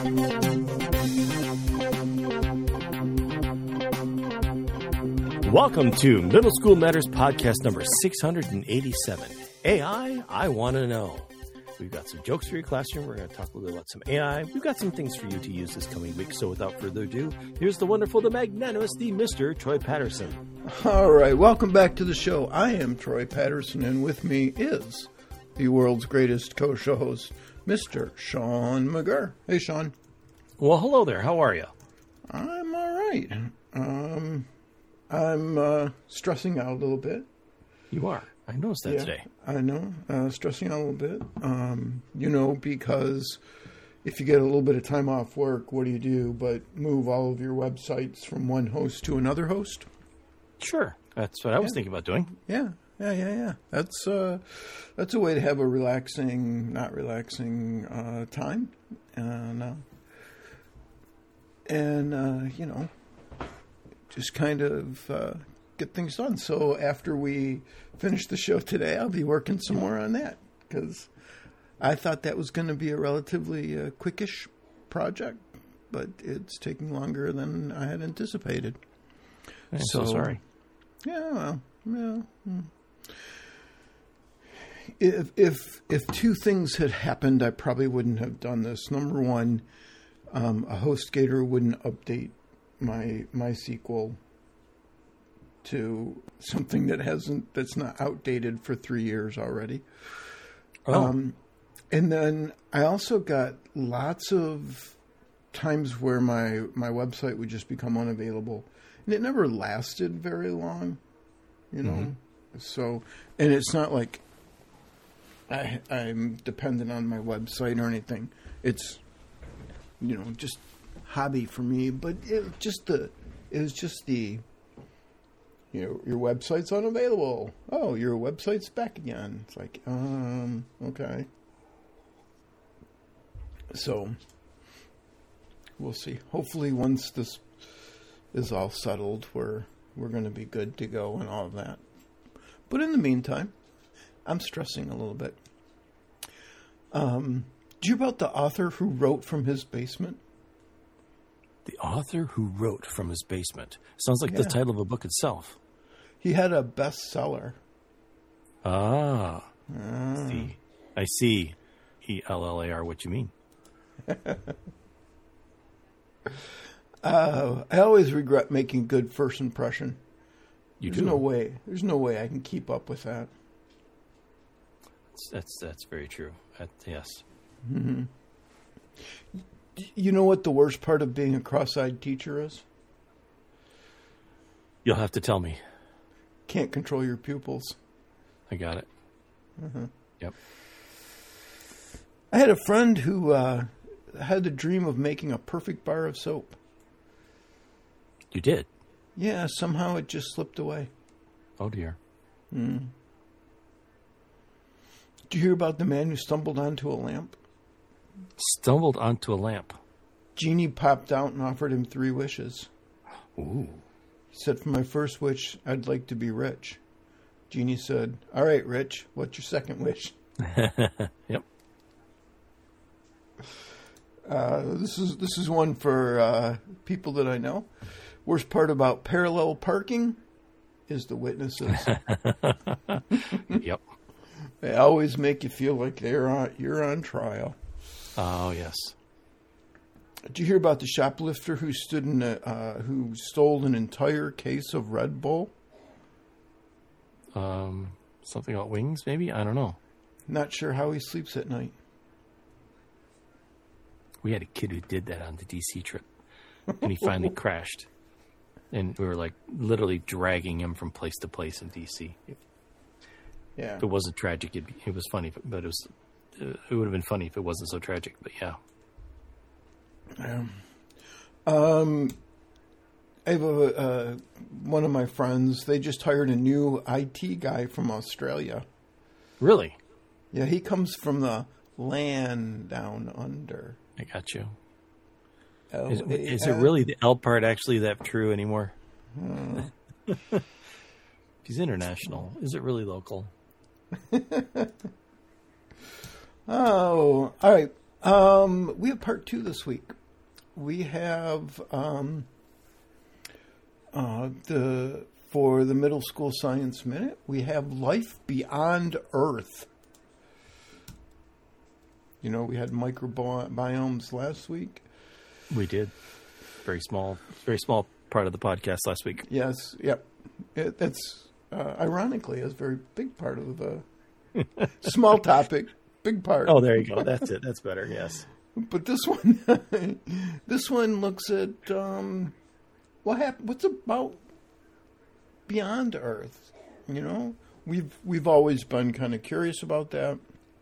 Welcome to Middle School Matters podcast number 687. AI, I want to know. We've got some jokes for your classroom. We're going to talk a little bit about some AI. We've got some things for you to use this coming week. So without further ado, here's the wonderful, the magnanimous, the Mr. Troy Patterson. All right, welcome back to the show. I am Troy Patterson, and with me is the world's greatest co-show host, Mr. Sean McGurr. Hey, Sean. Well, hello there. How are you? I'm all right. I'm stressing out a little bit. You are. I noticed that today. I know. Stressing out a little bit. Because if you get a little bit of time off work, what do but move all of your websites from one host to another host? Sure. That's what I was thinking about doing. Yeah. That's a way to have a not relaxing time. Just kind of get things done. So after we finish the show today, I'll be working some more on that because I thought that was going to be a relatively quickish project, but it's taking longer than I had anticipated. I'm so sorry. Yeah, well, If two things had happened, I probably wouldn't have done this. Number one, a HostGator wouldn't update my MySQL to something that's not outdated for 3 years already. And then I also got lots of times where my website would just become unavailable, and it never lasted very long, So, and it's not like I'm dependent on my website or anything. It's, just hobby for me, but it was just the your website's unavailable. Oh, your website's back again. It's like, okay. So we'll see. Hopefully once this is all settled, we're going to be good to go and all of that. But in the meantime, I'm stressing a little bit. Did you hear about the author who wrote from his basement? The author who wrote from his basement. Sounds like the title of a book itself. He had a bestseller. I see. ELLAR, what you mean. I always regret making good first impression. There's do? No way. There's no way I can keep up with that. That's very true. Yes. Mm-hmm. You know what the worst part of being a cross-eyed teacher is? You'll have to tell me. Can't control your pupils. I got it. Mm-hmm. Yep. I had a friend who had the dream of making a perfect bar of soap. You did? Yeah, somehow it just slipped away. Oh, dear. Mm. Did you hear about the man who stumbled onto a lamp? Stumbled onto a lamp. Genie popped out and offered him 3 wishes. Ooh. He said, for my first wish, I'd like to be rich. Genie said, all right, Rich, what's your second wish? Yep. This is one for people that I know. Worst part about parallel parking is the witnesses. Yep. They always make you feel like you're on trial. Oh, yes. Did you hear about the shoplifter who who stole an entire case of Red Bull? Something about wings, maybe? I don't know. Not sure how he sleeps at night. We had a kid who did that on the D.C. trip, and he finally crashed. And we were like literally dragging him from place to place in D.C. Yeah. If it wasn't tragic, it was funny, but it would have been funny if it wasn't so tragic. But yeah. I have one of my friends. They just hired a new IT guy from Australia. Really? Yeah, he comes from the land down under. I got you. L-A-N. Is it really the L part actually that true anymore? He's international. Is it really local? Oh, all right. We have part 2 this week. We have for the Middle School Science Minute, we have Life Beyond Earth. You know, we had microbiomes last week. We did. Very small part of the podcast last week. Yes, yep. That's ironically a very big part of the small topic, big part. Oh, there you go. That's it. That's better. Yes. But this one looks at what's about beyond Earth. You know, we've always been kind of curious about that.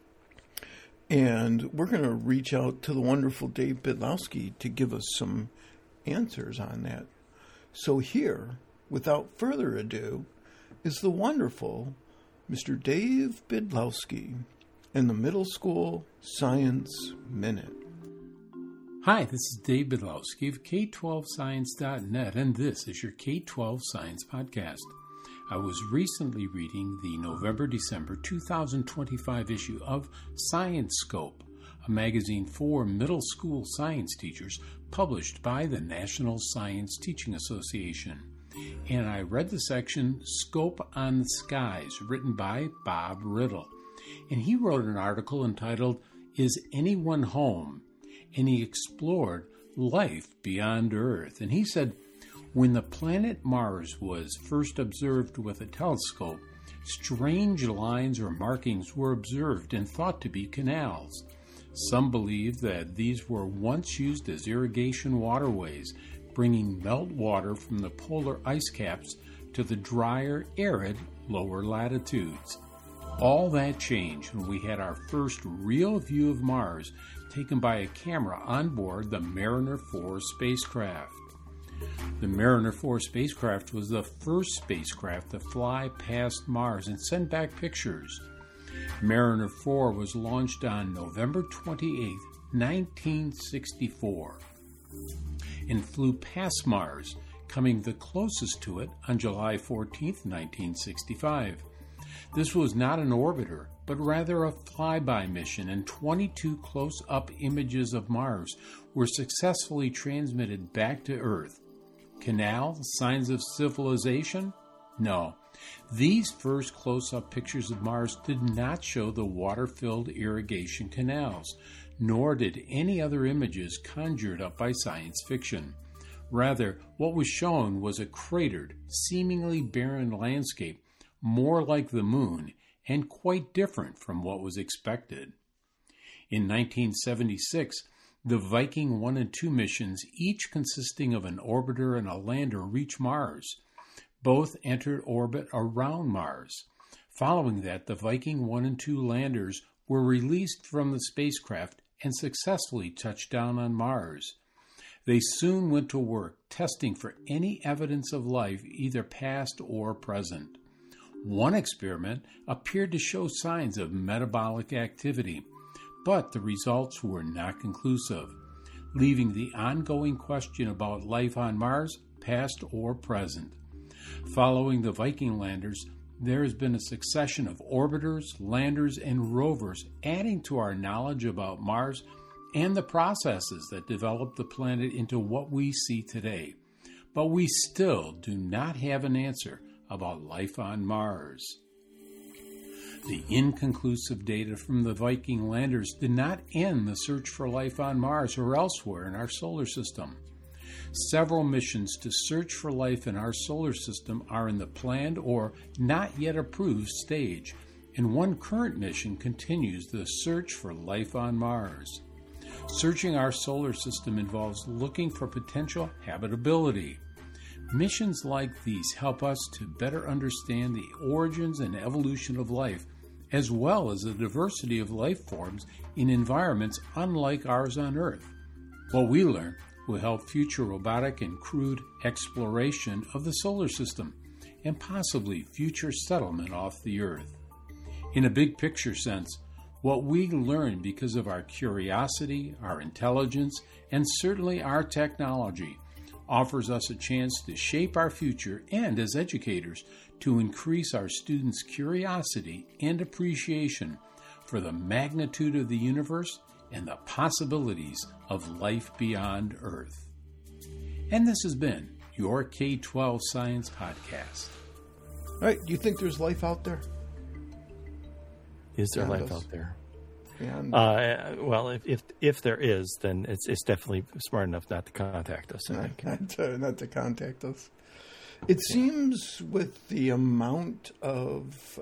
And we're going to reach out to the wonderful Dave Bydlowski to give us some answers on that. So here, without further ado, is the wonderful Mr. Dave Bydlowski and the Middle School Science Minute. Hi, this is Dave Bydlowski of K12Science.net, and this is your K12 Science Podcast. I was recently reading the November-December 2025 issue of Science Scope, a magazine for middle school science teachers published by the National Science Teaching Association. And I read the section Scope on the Skies, written by Bob Riddle. And he wrote an article entitled, Is Anyone Home? And he explored life beyond Earth. And he said, when the planet Mars was first observed with a telescope, strange lines or markings were observed and thought to be canals. Some believe that these were once used as irrigation waterways, bringing meltwater from the polar ice caps to the drier, arid lower latitudes. All that changed when we had our first real view of Mars taken by a camera on board the Mariner 4 spacecraft. The Mariner 4 spacecraft was the first spacecraft to fly past Mars and send back pictures. Mariner 4 was launched on November 28, 1964, and flew past Mars, coming the closest to it on July 14, 1965. This was not an orbiter, but rather a flyby mission, and 22 close-up images of Mars were successfully transmitted back to Earth. Canal, signs of civilization? No. These first close-up pictures of Mars did not show the water-filled irrigation canals, nor did any other images conjured up by science fiction. Rather, what was shown was a cratered, seemingly barren landscape, more like the moon, and quite different from what was expected. In 1976, the Viking 1 and 2 missions, each consisting of an orbiter and a lander, reached Mars. Both entered orbit around Mars. Following that, the Viking 1 and 2 landers were released from the spacecraft and successfully touched down on Mars. They soon went to work testing for any evidence of life, either past or present. One experiment appeared to show signs of metabolic activity, but the results were not conclusive, leaving the ongoing question about life on Mars past or present. Following the Viking landers, there has been a succession of orbiters, landers, and rovers adding to our knowledge about Mars and the processes that developed the planet into what we see today. But we still do not have an answer about life on Mars. The inconclusive data from the Viking landers did not end the search for life on Mars or elsewhere in our solar system. Several missions to search for life in our solar system are in the planned or not yet approved stage, and one current mission continues the search for life on Mars. Searching our solar system involves looking for potential habitability. Missions like these help us to better understand the origins and evolution of life, as well as the diversity of life forms in environments unlike ours on Earth. What we learn will help future robotic and crewed exploration of the solar system and possibly future settlement off the Earth. In a big picture sense, what we learn because of our curiosity, our intelligence, and certainly our technology offers us a chance to shape our future and, as educators, to increase our students' curiosity and appreciation for the magnitude of the universe and the possibilities of life beyond Earth. And this has been your K-12 Science Podcast. All right. Do you think there's life out there? Is there Beyond life us. out there? And Well, if there is, then it's definitely smart enough not to contact us. I think. not to contact us. It seems with the amount of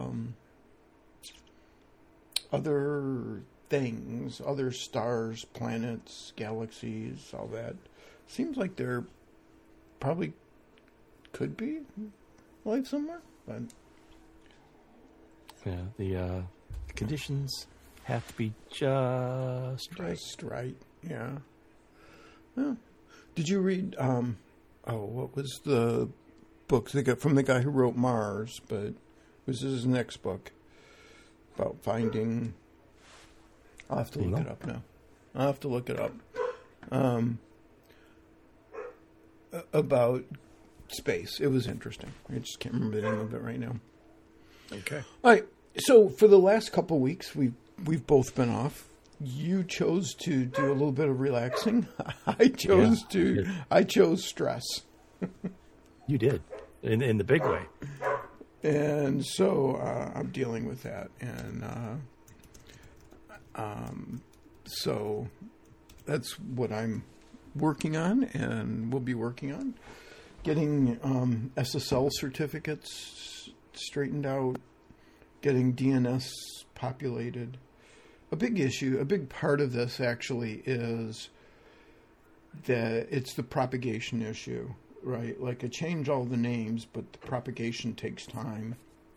other things, other stars, planets, galaxies, all that, seems like there probably could be life somewhere. But Yeah, the conditions have to be just right. just right, yeah. Yeah. Did you read? What was the book they got from the guy who wrote Mars? But it was his next book about finding. I'll have to look it up now. I'll have to look it up. About space. It was interesting. I just can't remember the name of it right now. Okay. All right. So for the last couple of weeks, we've both been off. You chose to do a little bit of relaxing. I chose stress. You did in the big way. And so I'm dealing with that, and so that's what I'm working on, and we'll be working on getting SSL certificates straightened out, getting DNS populated. A big part of this actually is that it's the propagation issue, right? Like I change all the names, but the propagation takes time.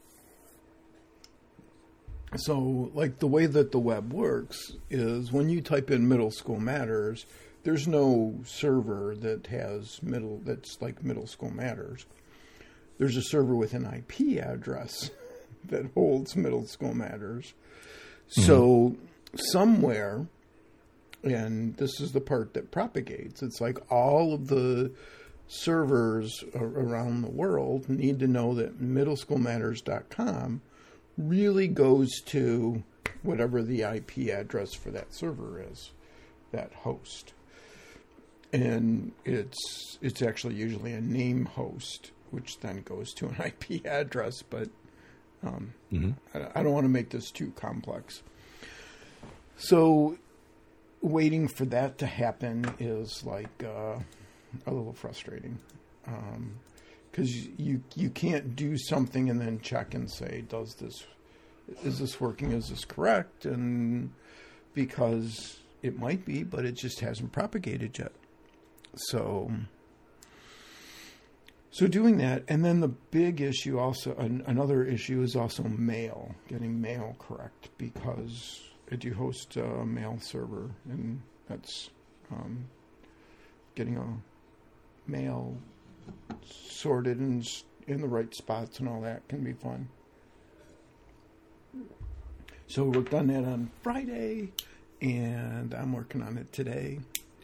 So, like the way that the web works is when you type in Middle School Matters, there's no server that has that's like Middle School Matters. There's a server with an IP address that holds Middle School Matters. So somewhere, and this is the part that propagates, it's like all of the servers around the world need to know that middleschoolmatters.com really goes to whatever the IP address for that server is, that host. And it's actually usually a name host, which then goes to an IP address, but I don't want to make this too complex. So waiting for that to happen is like a little frustrating, because you can't do something and then check and say, is this working? Is this correct? And because it might be, but it just hasn't propagated yet. So doing that, and then the big issue also, another issue is also mail, getting mail correct, because I do host a mail server, and that's getting a mail sorted and in the right spots and all that can be fun. So we worked on that on Friday, and I'm working on it today.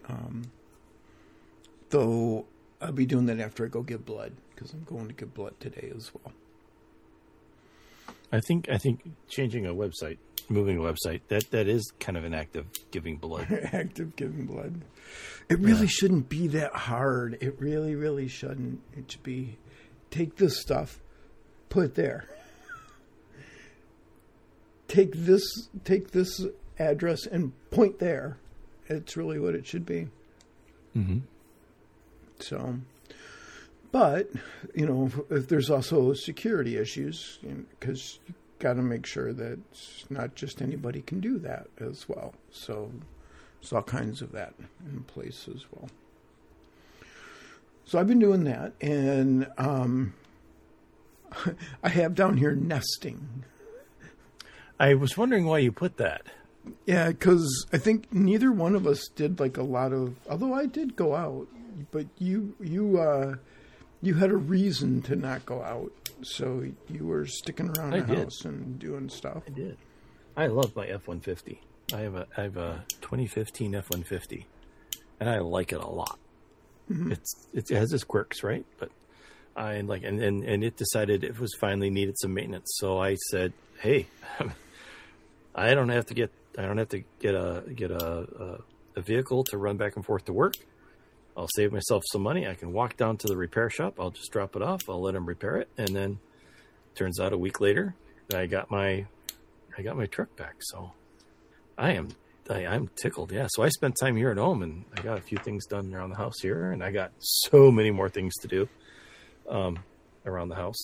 Though I'll be doing that after I go give blood, because I'm going to give blood today as well. I think changing a website, moving a website, that is kind of an act of giving blood. Act of giving blood. It really shouldn't be that hard. It really, really shouldn't. It should be, take this stuff, put it there. Take this address and point there. It's really what it should be. Mm-hmm. So, but, if there's also security issues, because you got to make sure that not just anybody can do that as well. So there's all kinds of that in place as well. So I've been doing that, and I have down here nesting. I was wondering why you put that. Yeah, because I think neither one of us did like a lot of, although I did go out, but you had a reason to not go out, so you were sticking around the house and doing stuff. I did. I love my F-150. I have a 2015 F-150, and I like it a lot. Mm-hmm. It has its quirks, right? But I like, and it decided it was finally needed some maintenance. So I said, hey, I don't have to get don't have to get a vehicle to run back and forth to work. I'll save myself some money. I can walk down to the repair shop. I'll just drop it off. I'll let them repair it, and then turns out a week later, I got my truck back. So I'm tickled. Yeah. So I spent time here at home, and I got a few things done around the house here, and I got so many more things to do around the house.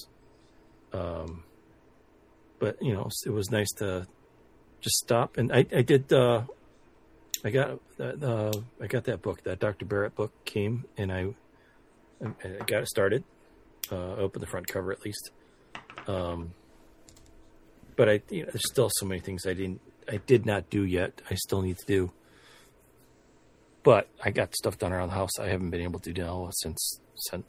But it was nice to just stop, and I did. I got that book, that Dr. Barrett book came, and I got it started. I opened the front cover at least. But there's still so many things I did not do yet. I still need to do. But I got stuff done around the house I haven't been able to do now since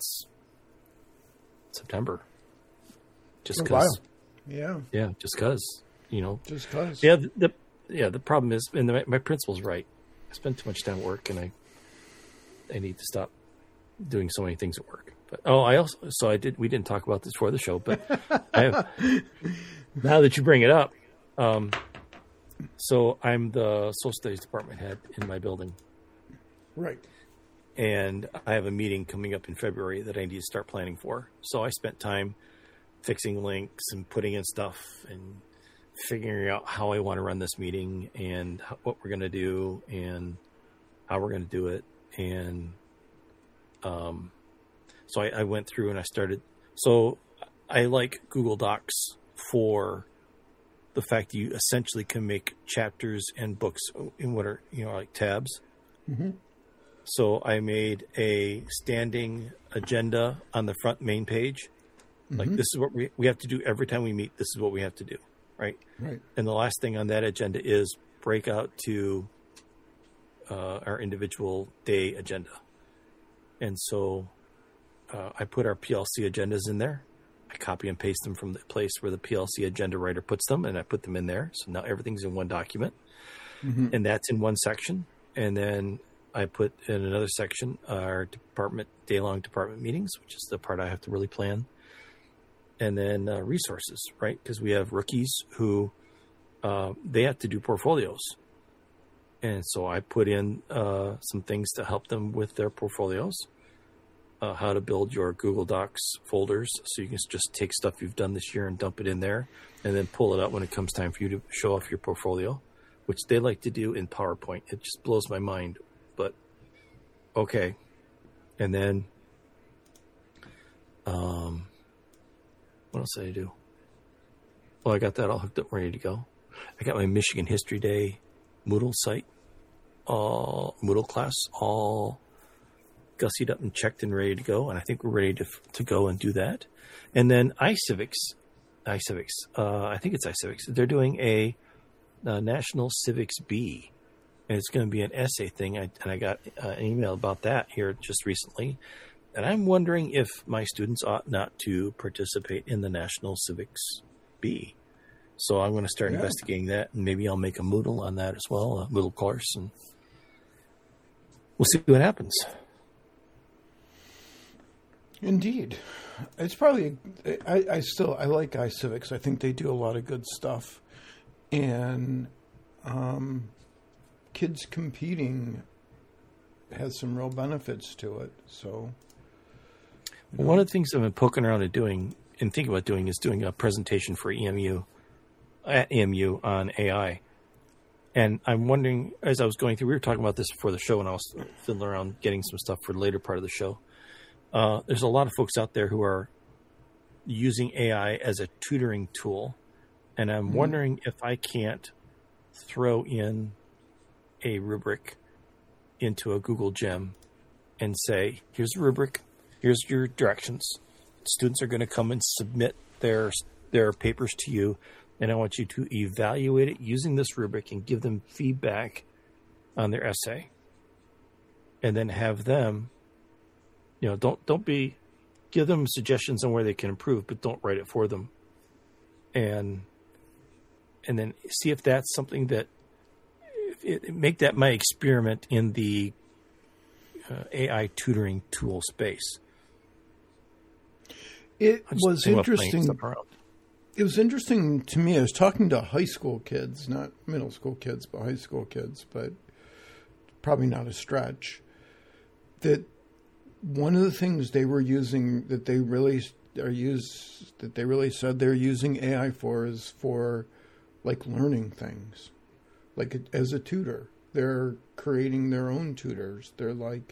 September. Just because. Yeah. Yeah, just because. Just because. Yeah, the problem is, and my principal's right. I spend too much time at work, and I need to stop doing so many things at work. But we didn't talk about this before the show, but now that you bring it up, so I'm the social studies department head in my building. Right. And I have a meeting coming up in February that I need to start planning for. So I spent time fixing links and putting in stuff and figuring out how I want to run this meeting and what we're going to do and how we're going to do it. And so I went through and I started. So I like Google Docs for the fact that you essentially can make chapters and books in what are, like tabs. Mm-hmm. So I made a standing agenda on the front main page. Mm-hmm. Like, this is what we have to do every time we meet. This is what we have to do. Right. Right. And the last thing on that agenda is break out to our individual day agenda. And so I put our PLC agendas in there. I copy and paste them from the place where the PLC agenda writer puts them, and I put them in there. So now everything's in one document. Mm-hmm. And that's in one section. And then I put in another section our day-long department meetings, which is the part I have to really plan. And then resources, right? Because we have rookies who they have to do portfolios. And so I put in some things to help them with their portfolios, how to build your Google Docs folders. So you can just take stuff you've done this year and dump it in there and then pull it out when it comes time for you to show off your portfolio, which they like to do in PowerPoint. It just blows my mind, but okay. And then, what else did I do? Well, I got that all hooked up, ready to go. I got my Michigan History Day Moodle site, Moodle class, all gussied up and checked and ready to go. And I think we're ready to go and do that. And then iCivics, I think it's iCivics. They're doing a National Civics B, and it's going to be an essay thing. And I got an email about that here just recently. And I'm wondering if my students ought not to participate in the National Civics B. So I'm going to start investigating that, and maybe I'll make a Moodle on that as well, a Moodle course, and we'll see what happens. Indeed. It's probably, I like iCivics. I think they do a lot of good stuff. And kids competing has some real benefits to it. So, one of the things I've been poking around at doing and thinking about doing is doing a presentation for EMU on AI. And I'm wondering, as I was going through, we were talking about this before the show, and I was fiddling around getting some stuff for the later part of the show. There's a lot of folks out there who are using AI as a tutoring tool. And I'm wondering if I can't throw in a rubric into a Google Gem and say, here's a rubric, here's your directions. Students are going to come and submit their papers to you, and I want you to evaluate it using this rubric and give them feedback on their essay. And then have them, give them suggestions on where they can improve, but don't write it for them. And then see if that's something that, make that my experiment in the AI tutoring tool space. It was interesting. It was interesting to me. I was talking to high school kids, not middle school kids, but high school kids, but probably not a stretch, that one of the things they were using that they really said they're using AI for is for like learning things, like as a tutor. They're creating their own tutors. They're like,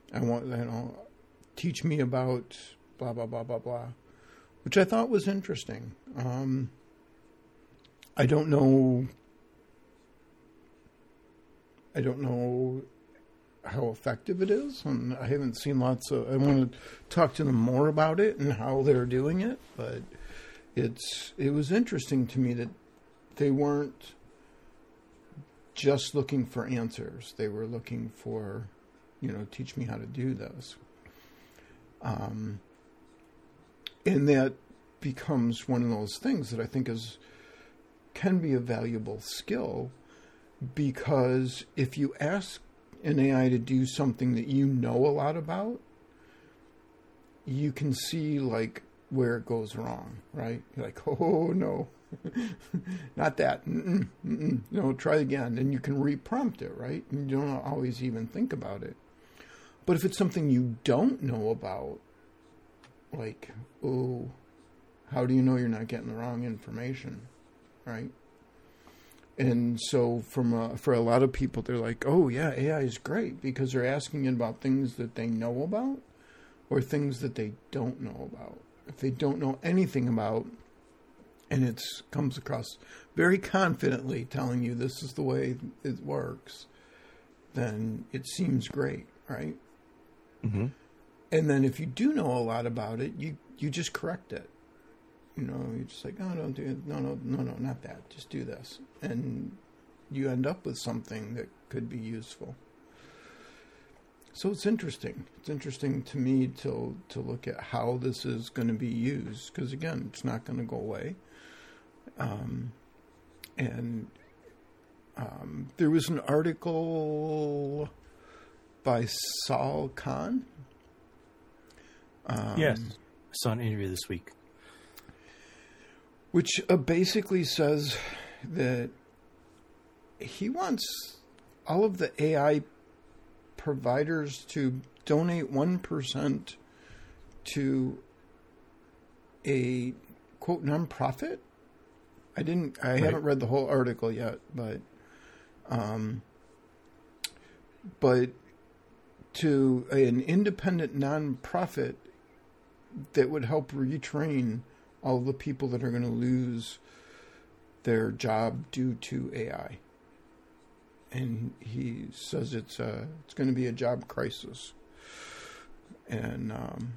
teach me about blah, blah, blah, blah, blah, which I thought was interesting. I don't know how effective it is, and I haven't seen I want to talk to them more about it and how they're doing it, but it was interesting to me that they weren't just looking for answers. They were looking for, teach me how to do this. And that becomes one of those things that I think can be a valuable skill, because if you ask an AI to do something that you know a lot about, you can see like where it goes wrong, right? You're like, oh no, not that. No, try again. And you can reprompt it, right? And you don't always even think about it. But if it's something you don't know about, like, oh, how do you know you're not getting the wrong information, right? And so for a lot of people, they're like, oh, yeah, AI is great because they're asking it about things that they know about or things that they don't know about. If they don't know anything about, and it comes across very confidently telling you this is the way it works, then it seems great, right? Mm-hmm. And then if you do know a lot about it, you just correct it. You're just like, oh, don't do it. No, not that. Just do this. And you end up with something that could be useful. So it's interesting. It's interesting to me to look at how this is going to be used. Because, again, it's not going to go away. There was an article by Sal Khan. Yes. I saw an interview this week. Which basically says that he wants all of the AI providers to donate 1% to a, quote, nonprofit. I haven't read the whole article yet, but to an independent nonprofit that would help retrain all the people that are going to lose their job due to AI. And he says it's going to be a job crisis. And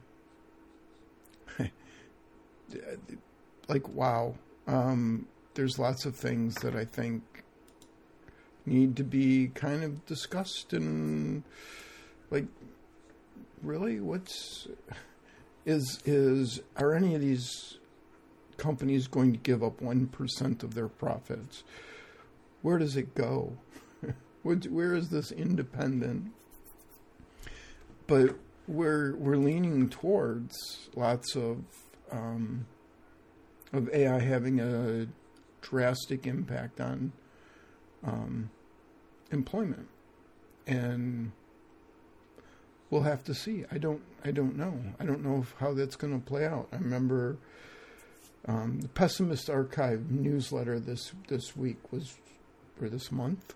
like, wow. There's lots of things that I think need to be kind of discussed, and like, really, are any of these companies going to give up 1% of their profits? Where does it go? Where is this independent? But we're leaning towards lots of AI having a drastic impact on employment, and we'll have to see. I don't know. I don't know how that's going to play out. I remember the Pessimist Archive newsletter this week this month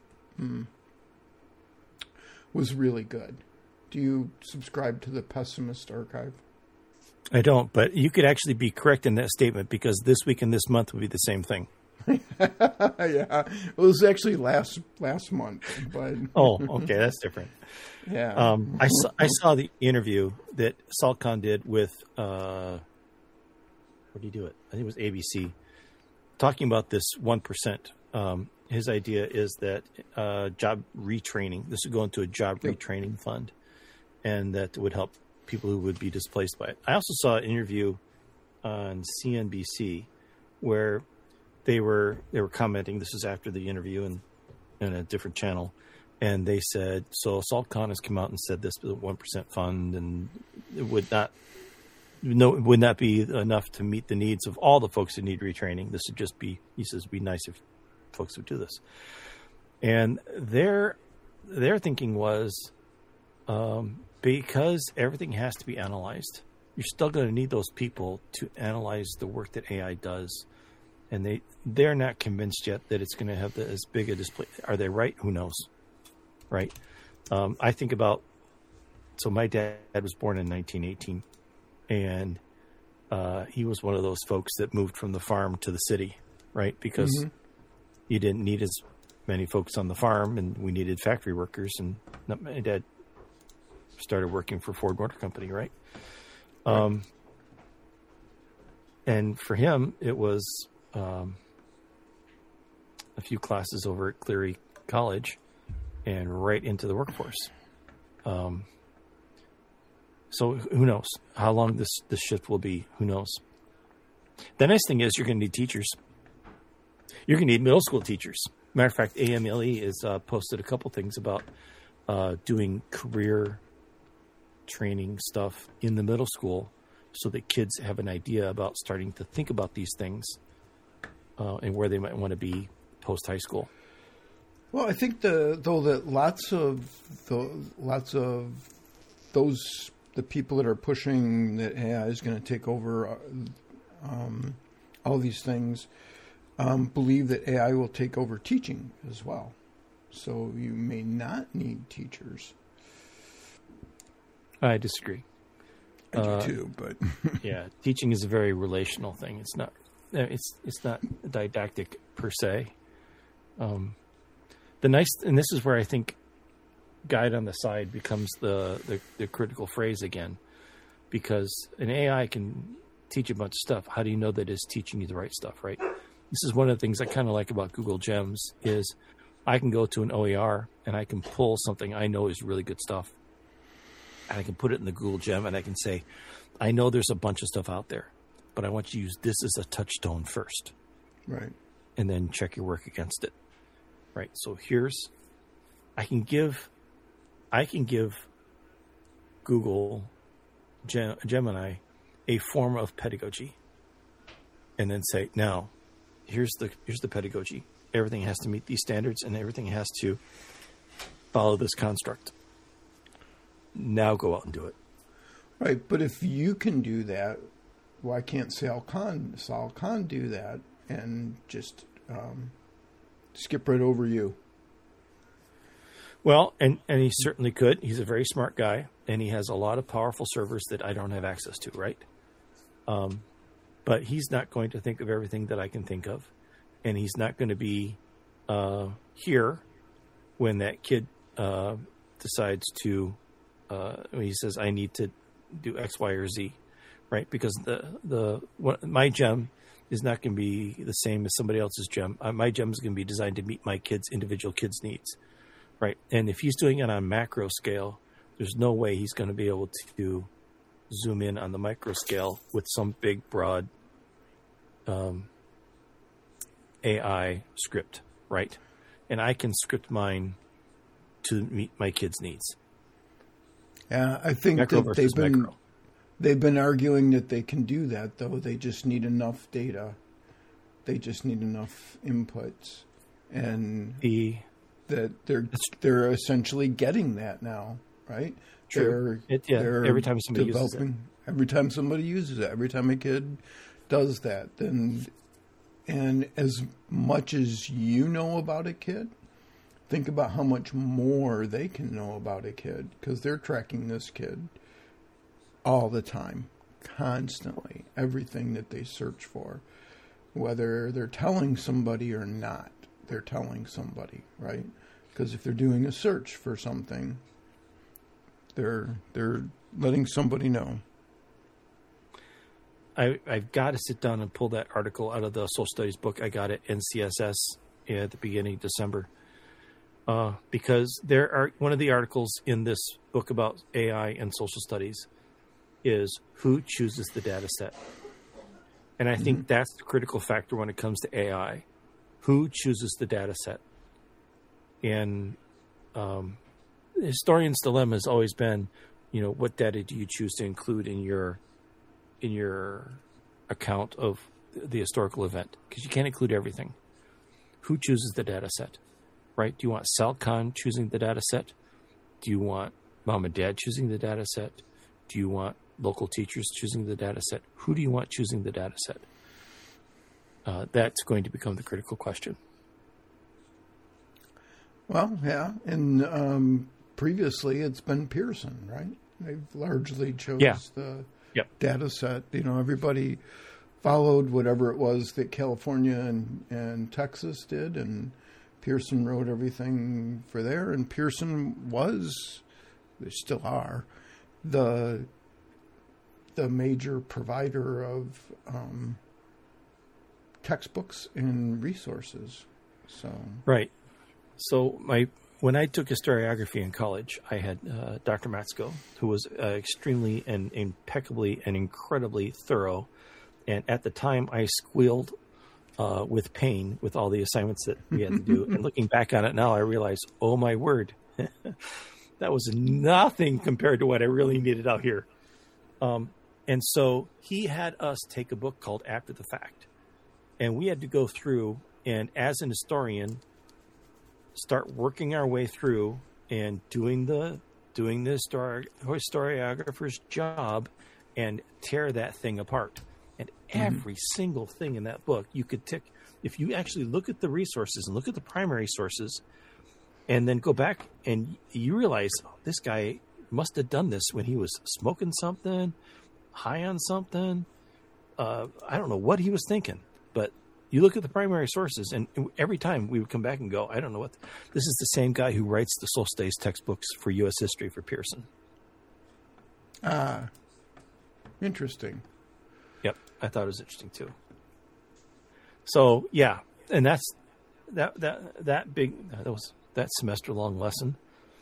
was really good. Do you subscribe to the Pessimist Archive? I don't, but you could actually be correct in that statement, because this week and this month would be the same thing. Yeah, it was actually last month, but oh, okay, that's different. Yeah, I saw the interview that Sal Khan did with where did he do it? I think it was ABC, talking about this 1%. His idea is that job retraining. This would go into a job retraining fund, and that would help people who would be displaced by it. I also saw an interview on CNBC where they were commenting. This is after the interview and in a different channel, and they said, so Sal Khan has come out and said this is a 1% fund, and it would not no, would not be enough to meet the needs of all the folks who need retraining. This would just be, he says, it'd be nice if folks would do this. And their thinking was, because everything has to be analyzed, you're still going to need those people to analyze the work that AI does. And they're not convinced yet that it's going to have as big a display. Are they right? Who knows? Right. I think about, so my dad was born in 1918, and he was one of those folks that moved from the farm to the city, right? Because you didn't need as many folks on the farm, and we needed factory workers. And my dad started working for Ford Motor Company, right? And for him, it was a few classes over at Cleary College and right into the workforce. So who knows how long this shift will be? Who knows? The nice thing is you're going to need teachers. You're going to need middle school teachers. Matter of fact, AMLE has posted a couple things about doing career training stuff in the middle school so that kids have an idea about starting to think about these things and where they might want to be post-high school. Well, I think that lots of those the people that are pushing that AI is going to take over all these things believe that AI will take over teaching as well. So you may not need teachers. I disagree. I do too, but yeah, teaching is a very relational thing. It's not didactic per se. And this is where I think guide on the side becomes the critical phrase again, because an AI can teach a bunch of stuff. How do you know that it's teaching you the right stuff, right? This is one of the things I kind of like about Google Gems is I can go to an OER and I can pull something I know is really good stuff. And I can put it in the Google Gem and I can say, I know there's a bunch of stuff out there, but I want you to use this as a touchstone first. Right. And then check your work against it. Right. So I can give Google Gemini a form of pedagogy and then say, now here's the pedagogy. Everything has to meet these standards and everything has to follow this construct. Now go out and do it. Right, but if you can do that, why can't Sal Khan do that and just skip right over you? Well, and he certainly could. He's a very smart guy, and he has a lot of powerful servers that I don't have access to, right? But he's not going to think of everything that I can think of, and he's not going to be here when that kid decides to. He says, I need to do X, Y, or Z, right? Because my gem is not going to be the same as somebody else's gem. My gem is going to be designed to meet my individual kids' needs, right? And if he's doing it on macro scale, there's no way he's going to be able to zoom in on the micro scale with some big, broad AI script, right? And I can script mine to meet my kids' needs. Yeah, I think that they've been arguing that they can do that, though. They just need enough data. They just need enough inputs, and that they're essentially getting that now, right? True. They're every time somebody uses it. Every time somebody uses it, every time a kid does that, and as much as you know about a kid, think about how much more they can know about a kid, because they're tracking this kid all the time, constantly, everything that they search for, whether they're telling somebody or not, they're telling somebody, right? Because if they're doing a search for something, they're letting somebody know. I've got to sit down and pull that article out of the social studies book I got at NCSS at the beginning of December. Because one of the articles in this book about AI and social studies is who chooses the data set. And I think that's the critical factor when it comes to AI. Who chooses the data set? And the historian's dilemma has always been, what data do you choose to include in your in your account of the historical event, because you can't include everything. Who chooses the data set, right? Do you want SALCON choosing the data set? Do you want mom and dad choosing the data set? Do you want local teachers choosing the data set? Who do you want choosing the data set? That's going to become the critical question. Well, yeah, and previously it's been Pearson, right? They've largely chose the data set. Everybody followed whatever it was that California and Texas did, and Pearson wrote everything for there. And Pearson was, they still are, the major provider of textbooks and resources. So right. So when I took historiography in college, I had Dr. Matsko, who was extremely and impeccably and incredibly thorough. And at the time, I squealed with pain with all the assignments that we had to do. And looking back on it now, I realize, oh my word, that was nothing compared to what I really needed out here. And so he had us take a book called After the Fact. And we had to go through and, as an historian, start working our way through and doing the historiographer's job and tear that thing apart. And every single thing in that book, you could tick. If you actually look at the resources and look at the primary sources and then go back and you realize, this guy must have done this when he was smoking something, high on something. I don't know what he was thinking, but you look at the primary sources, and every time we would come back and go, I don't know what. This is the same guy who writes the Solstace textbooks for U.S. history for Pearson. Interesting. Yep, I thought it was interesting too. So yeah, and that's that semester long lesson.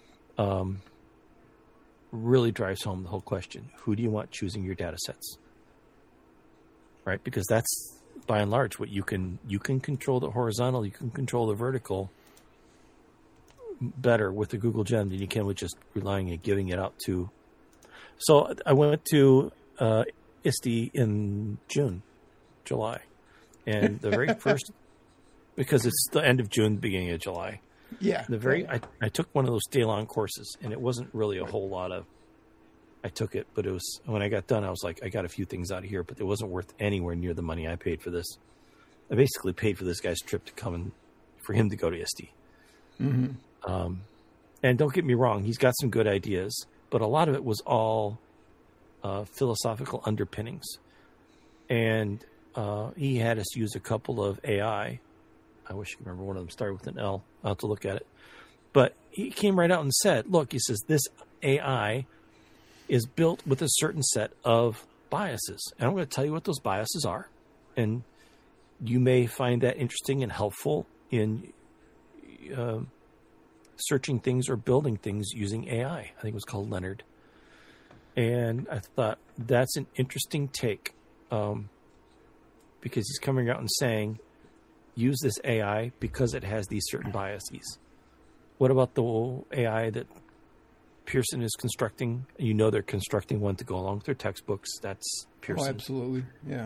Really drives home the whole question: who do you want choosing your data sets? Right, because that's by and large what you can control the horizontal, you can control the vertical better with the Google Gem than you can with just relying and giving it out to. So I went to ISTE in July, and the very first, because it's the end of June, beginning of July. Yeah. I took one of those day-long courses, and it wasn't really a whole lot of. I took it, but it was, when I got done, I was like, I got a few things out of here, but it wasn't worth anywhere near the money I paid for this. I basically paid for this guy's trip to come and for him to go to ISTE. Mm-hmm. And don't get me wrong, he's got some good ideas, but a lot of it was all philosophical underpinnings. And he had us use a couple of AI. I wish I could remember one of them started with an L. I'll have to look at it. But he came right out and said, look, he says, this AI is built with a certain set of biases. And I'm going to tell you what those biases are. And you may find that interesting and helpful in searching things or building things using AI. I think it was called Leonard. And I thought that's an interesting take because he's coming out and saying, use this AI because it has these certain biases. What about the AI that Pearson is constructing? You know they're constructing one to go along with their textbooks. That's Pearson. Oh, absolutely. Yeah.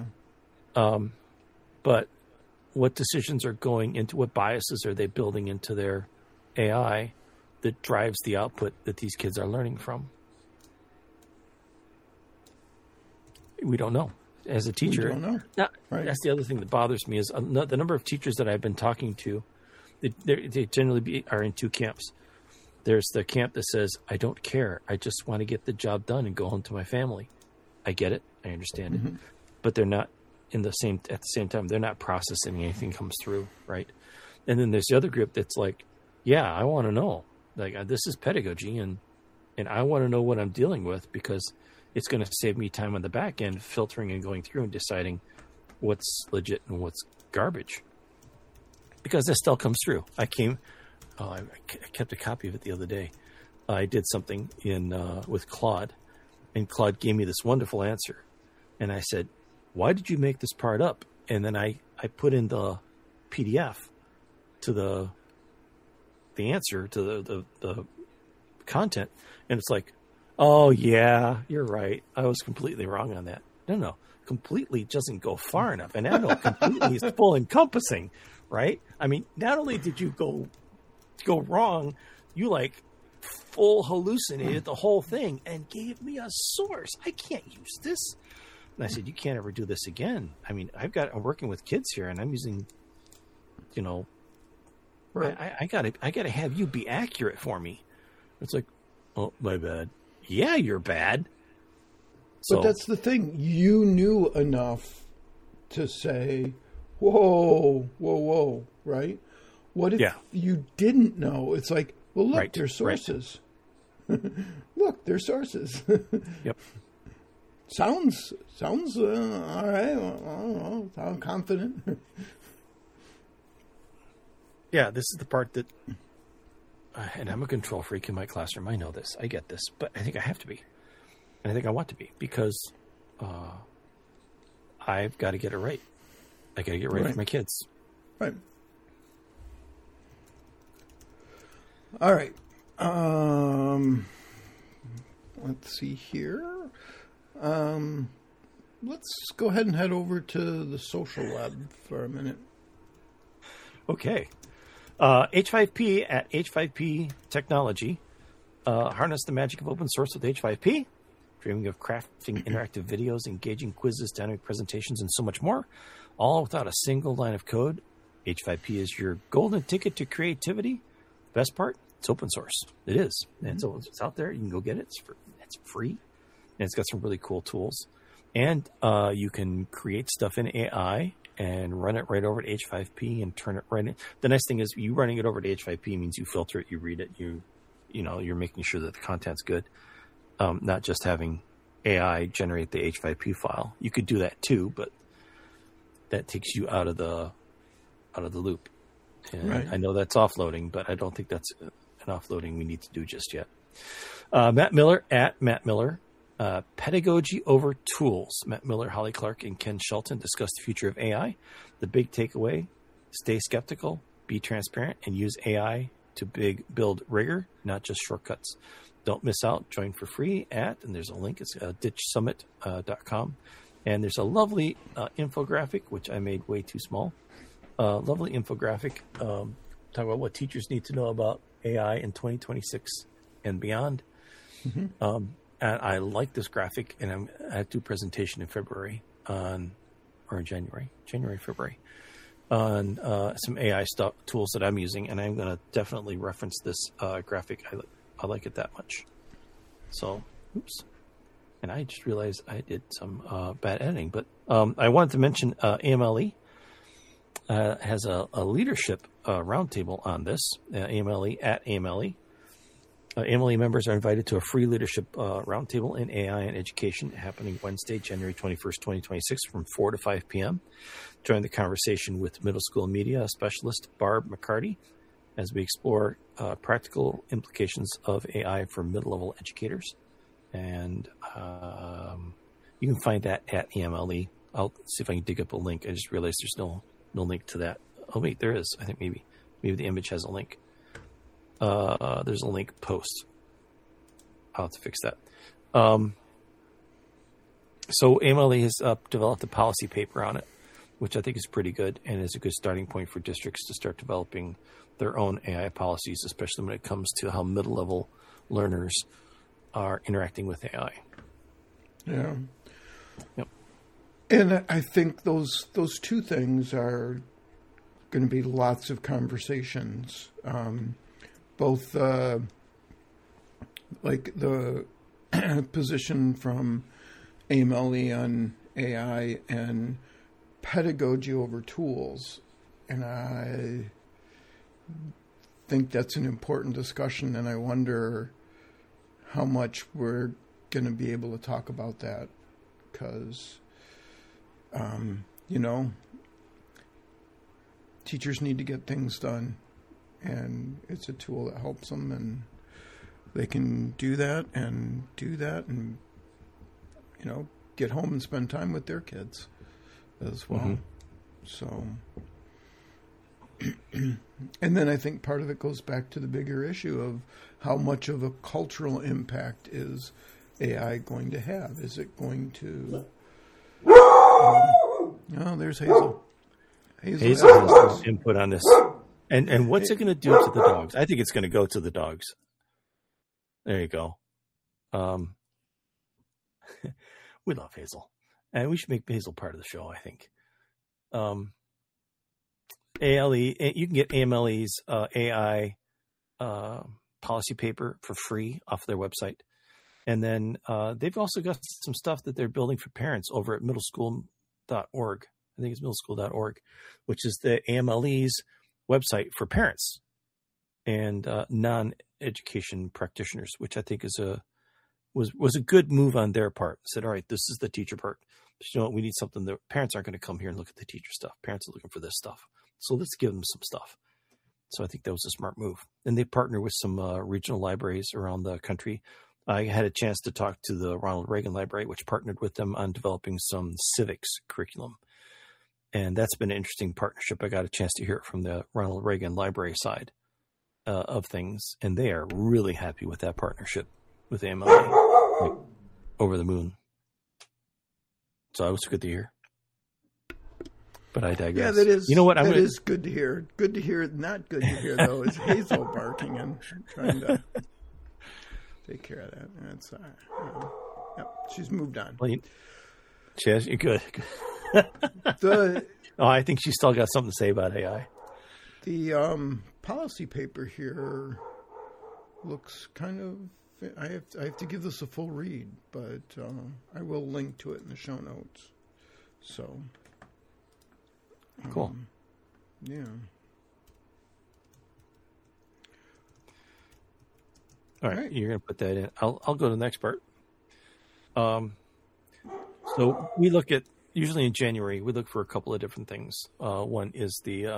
But what decisions are going into, what biases are they building into their AI that drives the output that these kids are learning from? We don't know. As a teacher, we don't know. Right. That's the other thing that bothers me is the number of teachers that I've been talking to. They generally are in two camps. There's the camp that says, I don't care. I just want to get the job done and go home to my family. I get it. I understand it. But they're not at the same time, they're not processing anything comes through. Right. And then there's the other group that's like, yeah, I want to know, like, this is pedagogy and I want to know what I'm dealing with because it's going to save me time on the back end, filtering and going through and deciding what's legit and what's garbage. Because this still comes through. I kept a copy of it the other day. I did something with Claude, and Claude gave me this wonderful answer. And I said, why did you make this part up? And then I put in the PDF to the answer to the content. And it's like, oh, yeah, you're right. I was completely wrong on that. No. Completely doesn't go far enough. And nano completely is full encompassing, right? I mean, not only did you go wrong, you like full hallucinated the whole thing and gave me a source. I can't use this. And I said, you can't ever do this again. I mean, I'm working with kids here and I'm using, right. I gotta have you be accurate for me. It's like, oh, my bad. Yeah, you're bad. But that's the thing. You knew enough to say, whoa, right? What if you didn't know? It's like, well, look, there's sources. Right. Look, there's sources. Yep. Sounds all right. I don't know. Sound confident. Yeah, this is the part that, and I'm a control freak in my classroom. I know this. I get this. But I think I have to be. And I think I want to be because I've got to get it right. I got to get right for my kids. Right. All right. Let's see here. Let's go ahead and head over to the social lab for a minute. Okay. H5P at H5P Technology. Harness the magic of open source with H5P. Dreaming of crafting interactive videos, engaging quizzes, dynamic presentations, and so much more, all without a single line of code. H5P is your golden ticket to creativity. Best part, it's open source. It is. And so it's out there. You can go get it. It's free. And it's got some really cool tools. And you can create stuff in AI and run it right over to H5P and turn it right in. The nice thing is you running it over to H5P means you filter it, you read it, you're making sure that the content's good. Not just having AI generate the H5P file. You could do that too, but that takes you out of the loop. And right. I know that's offloading, but I don't think that's an offloading we need to do just yet. Matt Miller at Matt Miller. Pedagogy over tools. Matt Miller, Holly Clark, and Ken Shelton discuss the future of AI. The big takeaway: stay skeptical, be transparent, and use AI to build rigor, not just shortcuts. Don't miss out. Join for free and there's a link. It's ditchsummit.com. And there's a lovely infographic, which I made way too small. Lovely infographic talking about what teachers need to know about AI in 2026 and beyond. Mm-hmm. And I like this graphic, and I do a presentation in February February, on some AI tools that I'm using, and I'm going to definitely reference this graphic. I like it that much. So, oops. And I just realized I did some bad editing. But I wanted to mention AMLE has a leadership roundtable on this. AMLE at AMLE. AMLE members are invited to a free leadership roundtable in AI and education happening Wednesday, January 21st, 2026 from 4 to 5 p.m. Join the conversation with middle school media specialist Barb McCarty as we explore practical implications of AI for middle-level educators. And you can find that at AMLE. I'll see if I can dig up a link. I just realized there's no link to that. Oh, wait, there is. I think maybe the image has a link. There's a link post. I'll have to fix that. So AMLE has developed a policy paper on it, which I think is pretty good and is a good starting point for districts to start developing their own AI policies, especially when it comes to how middle-level learners are interacting with AI. Yeah. Yep. And I think those two things are going to be lots of conversations. Both like the position from AMLE on AI and pedagogy over tools. And I think that's an important discussion, and I wonder how much we're going to be able to talk about that because, teachers need to get things done, and it's a tool that helps them, and they can do that and get home and spend time with their kids as well. Mm-hmm. So, and then I think part of it goes back to the bigger issue of how much of a cultural impact is AI going to have? Is it going to there's Hazel. Hazel has some input on this. And what's it going to do to the dogs? I think it's going to go to the dogs. There you go. We love Hazel. And we should make Hazel part of the show, I think. ALE, you can get AMLE's AI policy paper for free off their website. And then they've also got some stuff that they're building for parents over at middleschool.org. I think it's middleschool.org, which is the AMLE's website for parents and non-education practitioners, which I think is was a good move on their part. Said, all right, this is the teacher part. But you know what? We need something that parents aren't going to come here and look at the teacher stuff. Parents are looking for this stuff. So let's give them some stuff. So I think that was a smart move. And they partner with some regional libraries around the country. I had a chance to talk to the Ronald Reagan Library, which partnered with them on developing some civics curriculum. And that's been an interesting partnership. I got a chance to hear it from the Ronald Reagan Library side of things. And they are really happy with that partnership with AMLE. Like, over the moon. So that was good to hear. But I digress. Yeah, that is. You know what? That is good to hear. Good to hear. Not good to hear though is Hazel barking and trying to take care of that. That's yep. She's moved on. Well, you're good. I think she's still got something to say about AI. The policy paper here looks kind of. I have to give this a full read, but I will link to it in the show notes. So. Cool. Yeah. All right, you're going to put that in. I'll go to the next part. So we look at, usually in January, we look for a couple of different things. One is the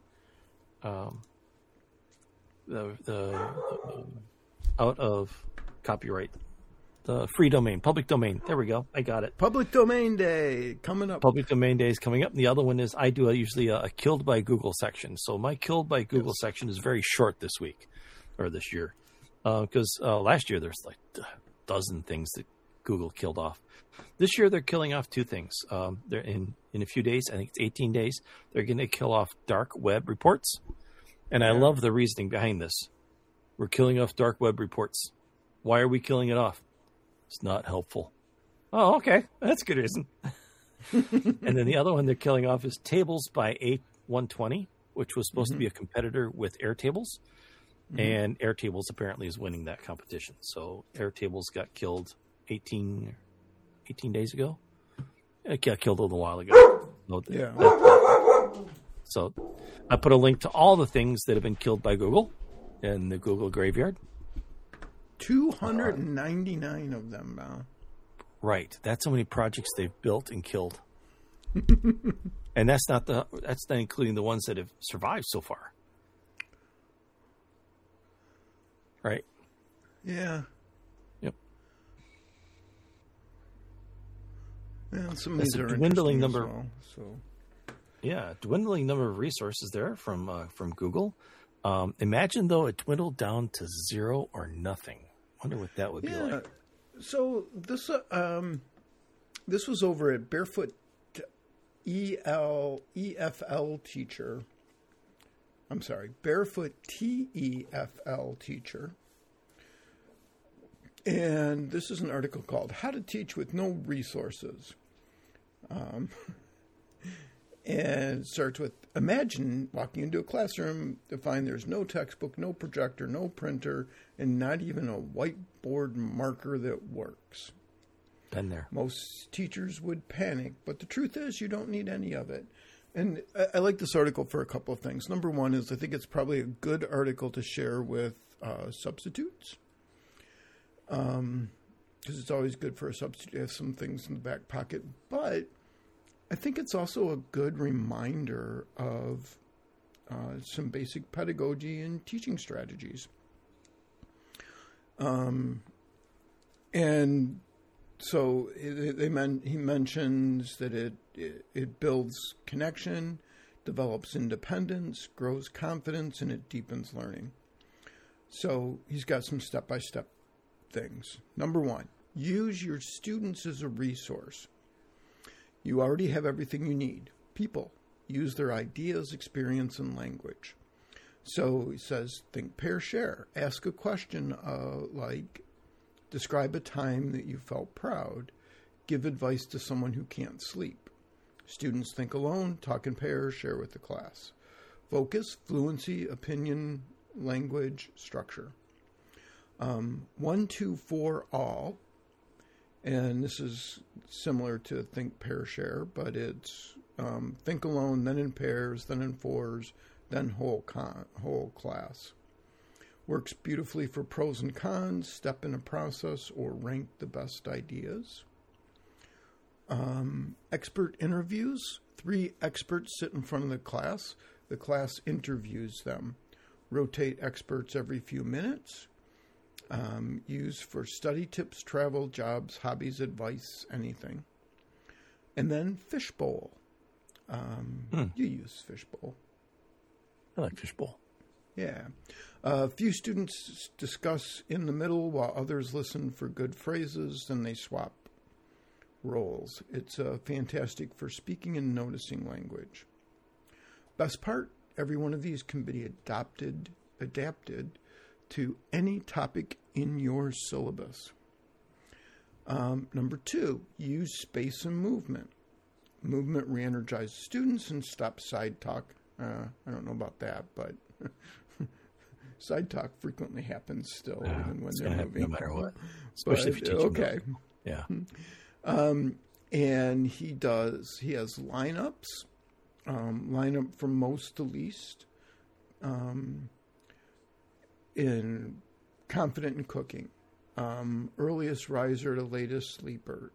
out of copyright, the free domain, public domain. There we go. I got it. Public Domain Day coming up. Public Domain Day is coming up. And the other one is I do usually a Killed by Google section. So my Killed by Google section is very short this week or this year. Because last year there's like a dozen things that Google killed off. This year they're killing off two things. They're in a few days, I think it's 18 days, they're going to kill off dark web reports. And I love the reasoning behind this. We're killing off dark web reports. Why are we killing it off? It's not helpful. Oh, okay. That's a good reason. And then the other one they're killing off is Tables by A120, which was supposed to be a competitor with Airtables. And Airtables apparently is winning that competition. So Airtables got killed 18 days ago. It got killed a little while ago. Yeah. So I put a link to all the things that have been killed by Google in the Google graveyard. 299 of them now. Right. That's how many projects they've built and killed. And that's not including the ones that have survived so far. Right. Yeah. Yep. Yeah, some of That's these a are dwindling number. well, so. Yeah, dwindling number of resources there from Google. Imagine though it dwindled down to 0 or nothing. Wonder what that would be like. So this was over at Barefoot EFL Teacher. I'm sorry, Barefoot TEFL Teacher. And this is an article called How to Teach with No Resources. And it starts with, imagine walking into a classroom to find there's no textbook, no projector, no printer, and not even a whiteboard marker that works. Been there. Most teachers would panic, but the truth is you don't need any of it. And I like this article for a couple of things. Number one is I think it's probably a good article to share with substitutes. Because it's always good for a substitute to have some things in the back pocket. But I think it's also a good reminder of some basic pedagogy and teaching strategies. And so he mentions that it builds connection, develops independence, grows confidence, and it deepens learning. So he's got some step-by-step things. Number one, use your students as a resource. You already have everything you need. People use their ideas, experience, and language. So he says, think, pair, share. Ask a question like, describe a time that you felt proud. Give advice to someone who can't sleep. Students think alone, talk in pairs, share with the class. Focus, fluency, opinion, language, structure. 1, 2, 4, all. And this is similar to think, pair, share, but it's think alone, then in pairs, then in fours, then whole class. Works beautifully for pros and cons, step in a process, or rank the best ideas. Expert interviews. 3 experts sit in front of the class. The class interviews them. Rotate experts every few minutes. Used for study tips, travel, jobs, hobbies, advice, anything. And then Fishbowl. You use Fishbowl. I like Fishbowl. Yeah. A few students discuss in the middle while others listen for good phrases, then they swap roles. It's fantastic for speaking and noticing language. Best part, every one of these can be adapted to any topic in your syllabus. Number 2, use space and movement. Movement re-energizes students and stops side talk. I don't know about that, but side talk frequently happens still, even when they're moving. No matter what. Especially if you're teaching. Okay. Yeah. And he has lineups, lineup from most to least, in confident in cooking, earliest riser to latest sleeper,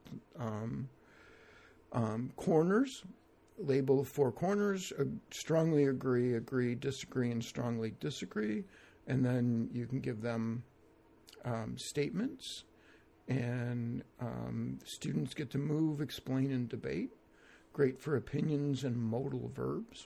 corners, label 4 corners, strongly agree, disagree, and strongly disagree, and then you can give them statements. And students get to move, explain, and debate. Great for opinions and modal verbs.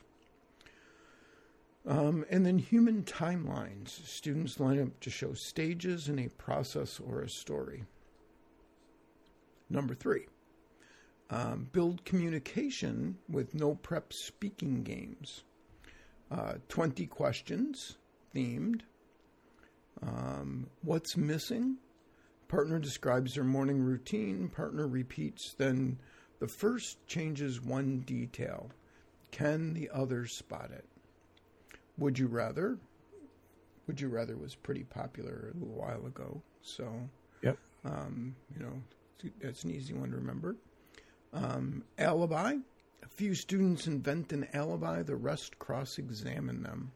And then human timelines. Students line up to show stages in a process or a story. Number 3, build communication with no prep speaking games. 20 questions, themed. What's missing? Partner describes their morning routine. Partner repeats. Then the first changes one detail. Can the other spot it? Would you rather? Would you rather was pretty popular a little while ago. So, yep. That's an easy one to remember. Alibi. A few students invent an alibi. The rest cross-examine them.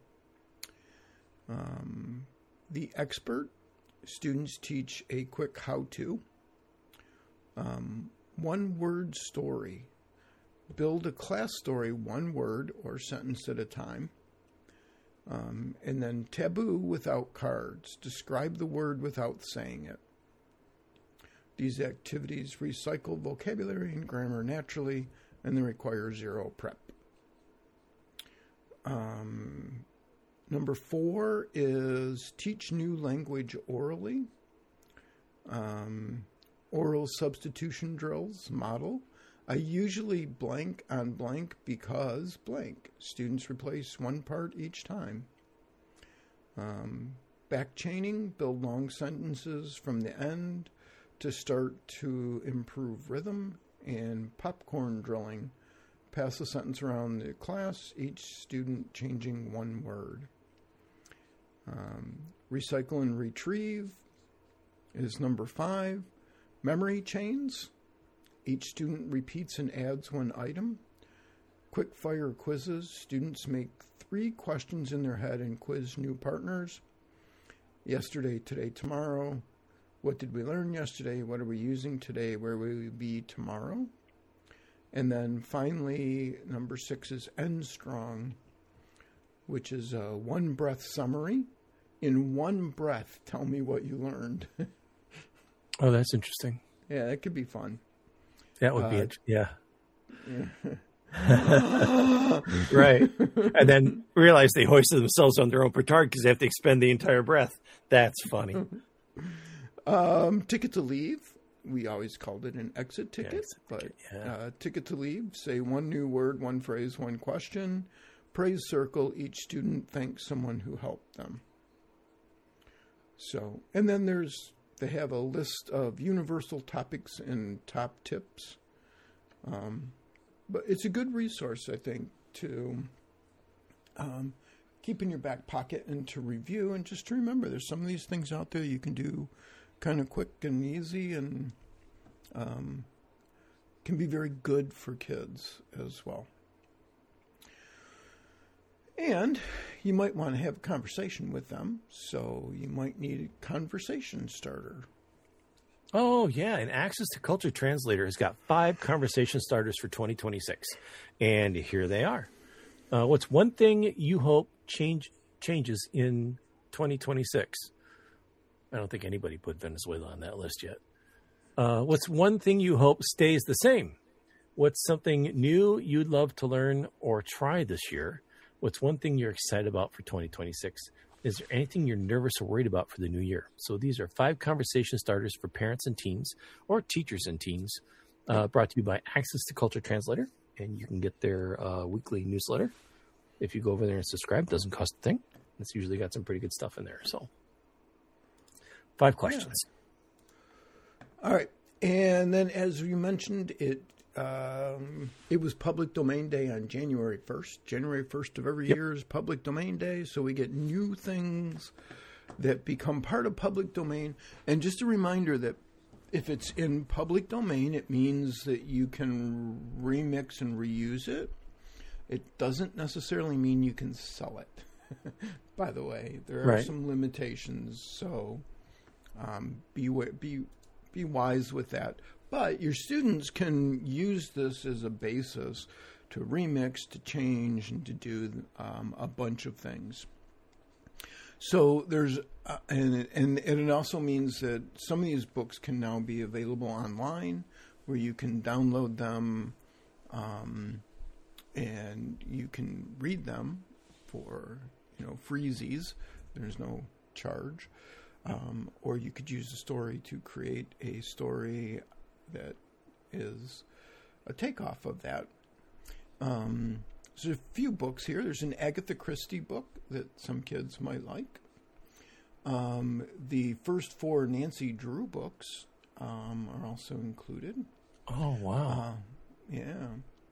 The expert. Students teach a quick how-to. One-word story. Build a class story 1 word or sentence at a time. And then taboo without cards. Describe the word without saying it. These activities recycle vocabulary and grammar naturally, and they require 0 prep. Number 4 is teach new language orally. Oral substitution drills model. I usually blank on blank because blank. Students replace one part each time. Back chaining, build long sentences from the end to start to improve rhythm. And popcorn drilling. Pass a sentence around the class, each student changing one word. Recycle and retrieve is number 5. Memory chains. Each student repeats and adds one item. Quick fire quizzes. Students make 3 questions in their head and quiz new partners. Yesterday, today, tomorrow. What did we learn yesterday? What are we using today? Where will we be tomorrow? And then finally, number 6 is end strong, which is a 1 breath summary. In 1 breath, tell me what you learned. Oh, that's interesting. Yeah, that could be fun. That would be, yeah. Right. And then realize they hoisted themselves on their own petard because they have to expend the entire breath. That's funny. Ticket to leave. we always called it an exit ticket, exit ticket, yeah. Ticket to leave. Say one new word, one phrase, one question. Praise circle. Each student thanks someone who helped them. So, and then they have a list of universal topics and top tips. But it's a good resource, I think, to keep in your back pocket and to review, and just to remember there's some of these things out there you can do kind of quick and easy, and can be very good for kids as well. And you might want to have a conversation with them, so you might need a conversation starter. Oh, yeah, and Access to Culture Translator has got 5 conversation starters for 2026, and here they are. What's one thing you hope changes in 2026? I don't think anybody put Venezuela on that list yet. What's one thing you hope stays the same? What's something new you'd love to learn or try this year? What's one thing you're excited about for 2026? Is there anything you're nervous or worried about for the new year? So these are 5 conversation starters for parents and teens, or teachers and teens, brought to you by Access to Culture Translator. And you can get their weekly newsletter. If you go over there and subscribe, it doesn't cost a thing. It's usually got some pretty good stuff in there. So 5 questions. Yeah. All right. And then, as you mentioned, it was Public Domain Day on January 1st. January 1st of every year is Public Domain Day, so we get new things that become part of public domain. And just a reminder that if it's in public domain, it means that you can remix and reuse it. It doesn't necessarily mean you can sell it. By the way, there are some limitations, so be wise with that. But your students can use this as a basis to remix, to change, and to do a bunch of things. So there's, and it also means that some of these books can now be available online, where you can download them, and you can read them for freezies. There's no charge, or you could use a story to create a story that is a takeoff of that. There's a few books here. There's an Agatha Christie book that some kids might like. The first 4 Nancy Drew books are also included. Oh, wow. Yeah.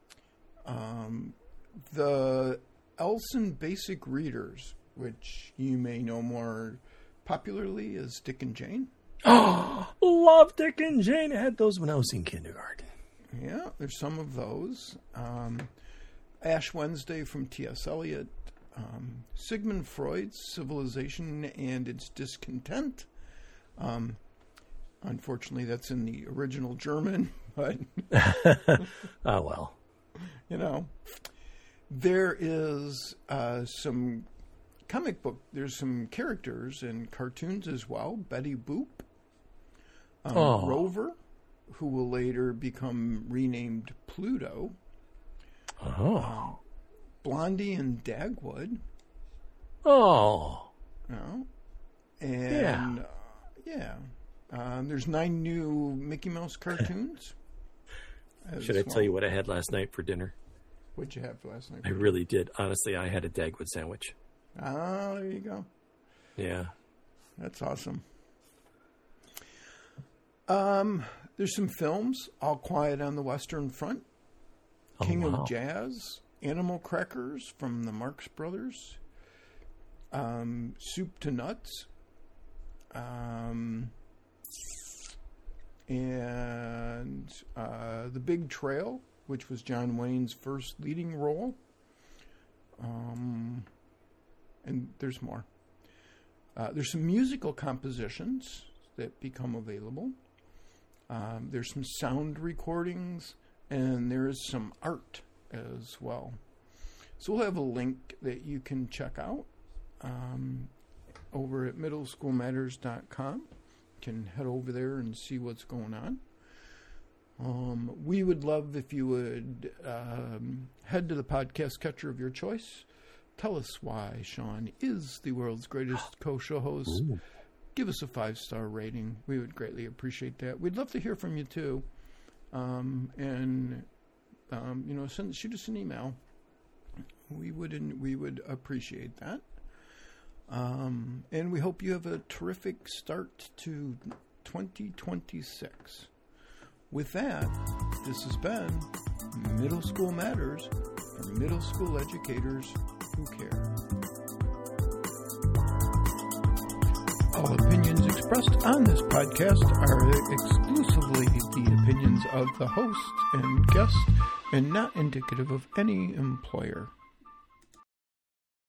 The Elson Basic Readers, which you may know more popularly as Dick and Jane. Oh, love Dick and Jane. I had those when I was in kindergarten. Yeah, there's some of those. Ash Wednesday from T.S. Eliot. Sigmund Freud's Civilization and Its Discontent. Unfortunately, that's in the original German, but... Oh, well. There is some comic book. There's some characters and cartoons as well. Betty Boop. Rover, who will later become renamed Pluto. Oh. Blondie and Dagwood. Oh. And there's 9 new Mickey Mouse cartoons. Should I tell you what I had last night for dinner? What'd you have last night? I really did. Honestly, I had a Dagwood sandwich. Oh, there you go. Yeah. That's awesome. There's some films. All Quiet on the Western Front. King of Jazz. Animal Crackers from the Marx Brothers. Soup to Nuts. And The Big Trail, which was John Wayne's first leading role. And there's more. There's some musical compositions that become available. There's some sound recordings, and there is some art as well. So we'll have a link that you can check out over at middleschoolmatters.com. You can head over there and see what's going on. We would love if you would head to the podcast catcher of your choice. Tell us why Sean is the world's greatest co-show host. give us a 5-star rating. We would greatly appreciate that. We'd love to hear from you too. Shoot us an email. We would appreciate that. And we hope you have a terrific start to 2026. With that, this has been Middle School Matters for middle school educators who care. All opinions expressed on this podcast are exclusively the opinions of the host and guest and not indicative of any employer.